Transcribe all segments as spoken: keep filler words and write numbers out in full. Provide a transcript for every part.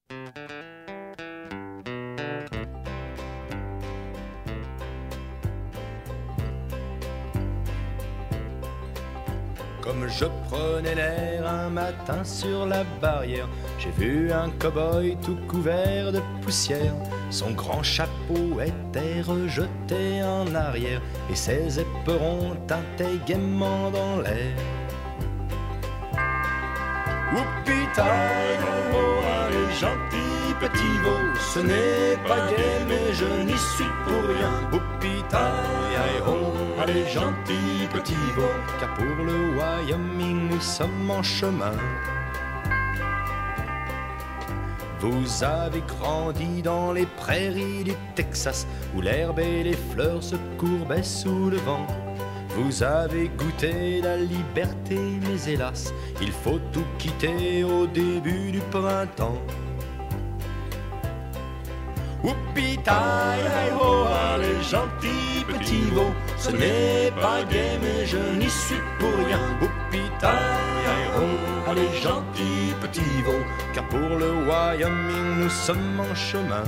Comme je prenais l'air un matin sur la barrière, j'ai vu un cow-boy tout couvert de poussière. Son grand chapeau était rejeté en arrière et ses éperons tintaient gaiement dans l'air. Whoopie-tie-ho, allez gentil petit veau, ce n'est pas gai mais je n'y suis pour rien. Whoopie-tie-ho, allez gentil petit veau, car pour le Wyoming nous sommes en chemin. Vous avez grandi dans les prairies du Texas, où l'herbe et les fleurs se courbaient sous le vent. Vous avez goûté la liberté, mais hélas, il faut tout quitter au début du printemps. Whoopie-tie-hi-ho, allez gentil petit veau, ce n'est pas gai mais je n'y suis pour rien. Whoopie-tie-hi-ho, allez gentil petit veau, car pour le Wyoming nous sommes en chemin.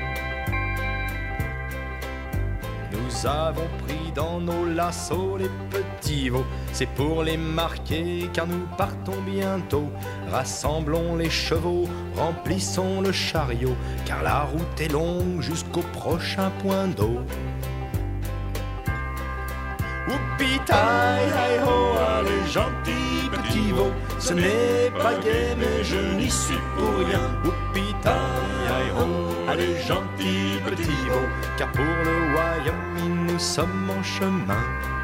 Nous avons pris dans nos lassos les petits veaux, c'est pour les marquer car nous partons bientôt. Rassemblons les chevaux, remplissons le chariot, car la route est longue jusqu'au prochain point d'eau. Whoopie-tie-hi-ho, allez gentil petit veau, ce n'est pas gai mais je n'y suis pour rien. Whoopie-tie-hi-ho, allez gentil petit veau, car pour le Wyoming nous sommes en chemin.